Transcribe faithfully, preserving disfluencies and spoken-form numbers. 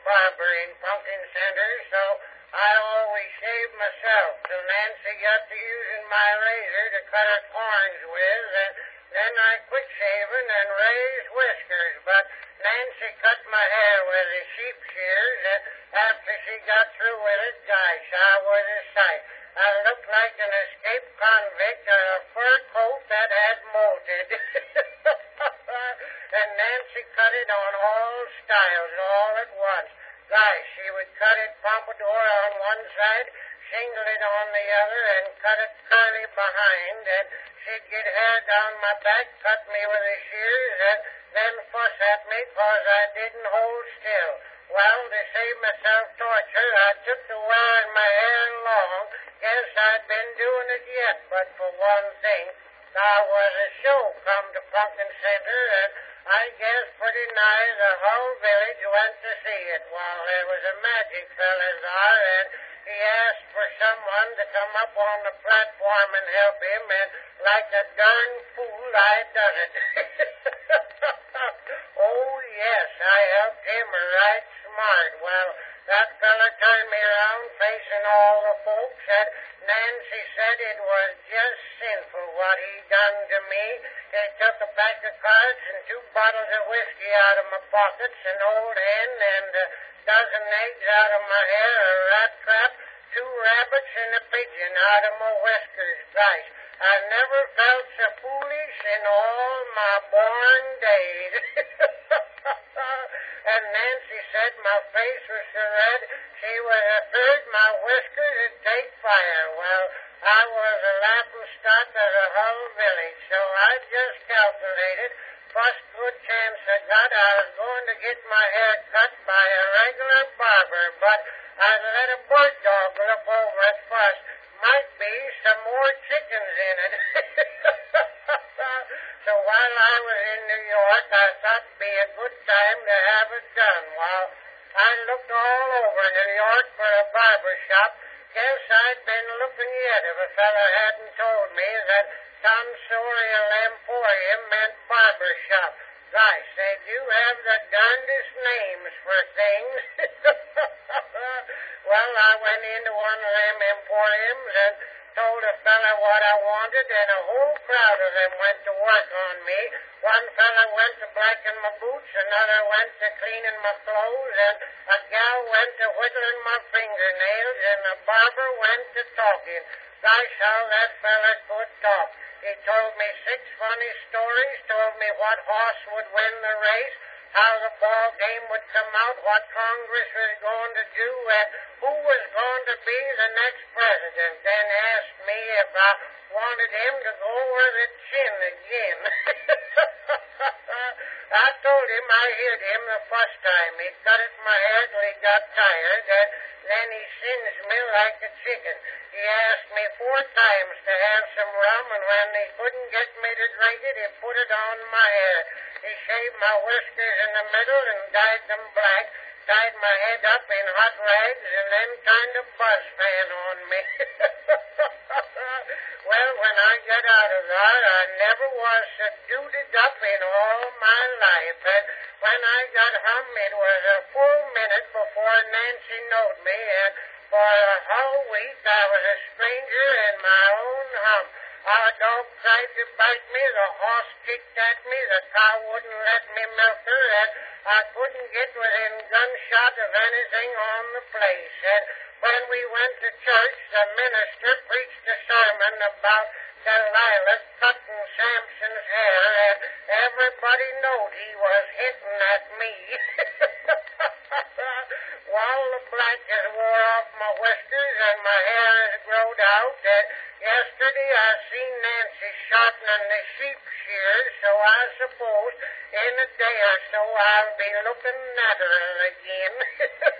barber in Pumpkin Center, so I always shave myself till Nancy got to using my razor to cut her corns with, and then I quit shaving and raised whiskers, but Nancy cut my hair with the sheep shears, and after she got through with it, gosh, I was a sight. I looked like an escaped convict or a fur coat that had molted. And Nancy cut it on all styles all at once. Gosh, she would cut it pompadour on one side, shingle it on the other, and cut it curly behind, and she'd get hair down my back, cut me with the shears, and then fuss at me 'cause I didn't hold still. Well, to save myself torture, I took to wearing my hair long. Guess I'd been doing it yet, but for one thing, there was a show come to Pumpkin Center, and I guess pretty nigh the whole village went to see it. Well, there was a magic fella there, and he asked for someone to come up on the platform and help him, and like a darn fool, I done it. Oh, yes, I helped him right smart. Well, that fella turned me around facing all the folks, and Nancy said it was just sinful what he done to me. He took a pack of cards and two bottles of whiskey out of my pockets, an old hen, and a dozen eggs out of my hair, a rat trap, two rabbits, and a pigeon out of my whiskers. Gosh, I never felt so foolish in all my born days. And Nancy said my face was so red she was afraid my whiskers would take fire. Well, I was a laughing stock of the whole village, so I just calculated first good chance I got I was going to get my hair cut by a regular barber, but I let a bird dog look over it first. Might be some more chickens in it. So while I was in New York, I thought it'd be a good time to have it done. Well, I looked all over New York for a barber shop. Guess I'd been looking yet if a fella hadn't told me that Tonsorial Emporium meant barber shop. Gosh, they do have the darndest names for things. Well, I went into one of them emporiums and told a fella what I wanted, and a whole crowd of them went to work on me. One fella went to blacking my boots, another went to cleaning my clothes, and a gal went to whittling my fingernails, and a barber went to talking. Gosh, how that fella could talk. He told me six funny stories, told me what horse would win the race, how the ball game would come out, what Congress was going to do, and who was going to be the next president, then asked me if I wanted him to go over the chin again. I told him I hit him the first time. He cut at my hair till he got tired, and then he singed me like a chicken. He asked me four times to have some rum, and when he couldn't get me to drink it, he put it on my hair. He shaved my whiskers in the middle and dyed them black, tied my head up in hot rags, and then turned a buzzpan on me. Well, when I got out of there, I never was so duded up in all my life. And when I got home, it was a full minute before Nancy knowed me, and for a whole week I was a stranger in my own home. Our dog tried to bite me, the horse kicked at me, the cow wouldn't let me milk her, and I couldn't get within gunshot of anything on the place. And when we went to church, the minister preached a sermon about Delilah cutting Samson's hair, and everybody knowed he was hitting at me. While the black has wore off my whiskers and my hair has growed out, and yesterday I seen Nancy sharpening the sheep shears, so I suppose in a day or so I'll be looking at her again.